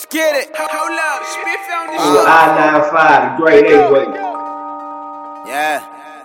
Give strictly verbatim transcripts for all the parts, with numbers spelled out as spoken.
get it. Hold up, Spiff on this shit. I ninety-five, the grade A way. Yeah.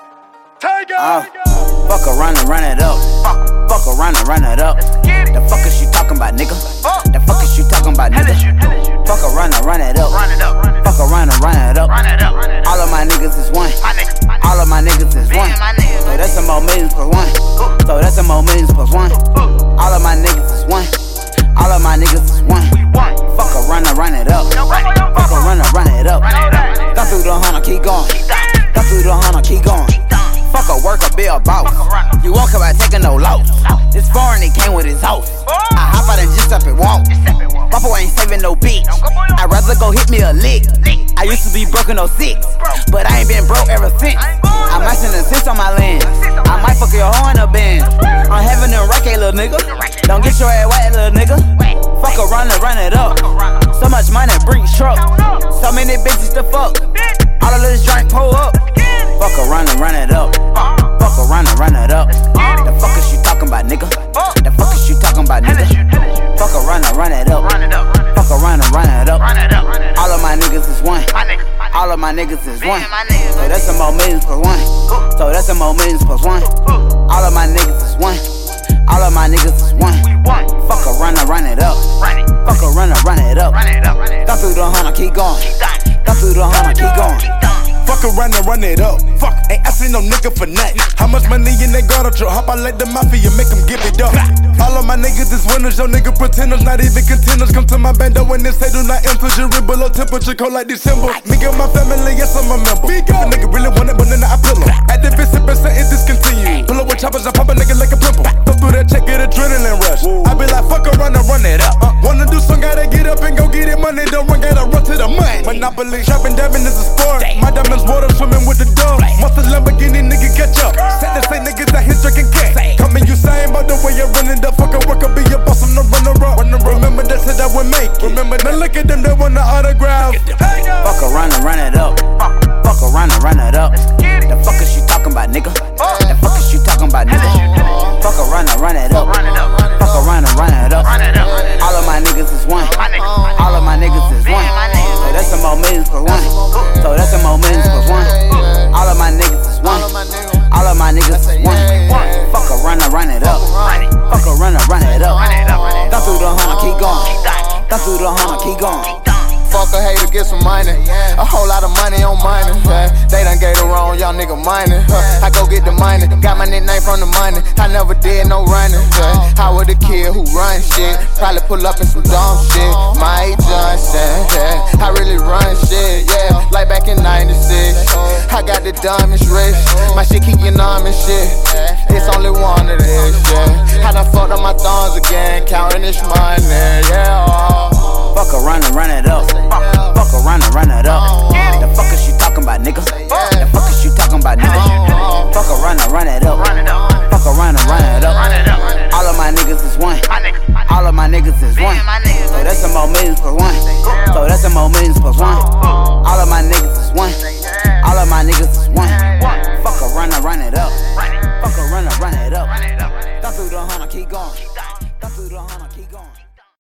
Uh, fuck around and run it up. Fuck, fuck around and run it up. The fuck is you talking about, nigga? The fuck is you talking about, nigga? Fuck around and run it up. Fuck around and run it up. All of my niggas is one. All of my niggas is one. So that's some more millions plus one. So that's some more millions plus one. All of my niggas is one. All of my niggas is one. Fuck around and run it up. Fuck around and run it up. Got through the hundred, keep going. Got through the hundred, keep going. Fuck a worker, be a boss. You won't come out taking no loss. This foreign, he came with his house. I hop out and just up and walk. Papa ain't saving no bitch. I'd rather go hit me a lick. I used to be broken oh six, but I ain't been broke ever since. I might send a six on my land. I might fuck your hoe in a band. I'm having them racket, little nigga. Don't get your ass wet, little nigga. Fuck around and run it up. So much money, bring truck. So many bitches to fuck. All of this drink, pull up. Fuck around and run it up. Fuck around and run it up. The fuck is you talking about, nigga? The fuck is you talking about, nigga? Fuck around and run it up. Fuck around and run it up. All of my niggas is one. All of my niggas is one. So that's some more millions plus one. So that's some more millions plus one. All of my niggas is one. All of my niggas is one. Fuck around and run it up. Fuck around and run it up. Got through the hundred, keep going. Got through the hundred, keep going. Fuck around and run it up. Fuck, ain't asking no nigga for nothing. How much money in that gutter truck? Hop out like the mafia, make them give it up. All of my niggas is winners, yo nigga pretenders, not even contenders. Come to my bando when they say do not enter. Jury below temperature, cold like December. Me and my family, yes I'm a member. If a nigga really want it, but then I pill him. Activist sippin', saying discontinue. Pull up with choppers, I pop a nigga like a pimple. Go through that check, get adrenaline rush. I be like fuck around and run it up. Uh, wanna do some, gotta get up and go get it. Money don't run, gotta run to the money. Monopoly, shopping, dabbing is a sport. My diamonds water, swimming with the dog. Muscle Lamborghini, nigga catch up. Said the same niggas out here drinking cat. Coming you saying about the way you running the fuck a worker, be a boss, I'm the runner up. Remember that shit I would make. Remember now look at them, they want the autograph. Fuck around and run it up. Fuck around and run it up. The fuck is you talking about, nigga? The fuck is you talking about, nigga? Fuck around and run it up. Fuck around and run it up. All of my niggas is one. All of my niggas is one. So that's some more millions plus one. So that's some more millions plus one. All of my niggas is one. All of my niggas is one. Fuck around and run it up. Fuck around and run it up. Got through the hundred, keep going. Got through the hundred, keep going. Fuck a hater, get some money. A whole lot of money on mining. Yeah. They done gave it wrong, y'all nigga mining. Huh. I go get the money, got my nickname from the money. I never did no running. Yeah. I was the kid who run shit. Probably pull up in some dumb shit. Mike Johnson, yeah. I really run shit, yeah. Like back in ninety-six. I got the diamonds rich. My shit keep your numb and shit. It's only one of this.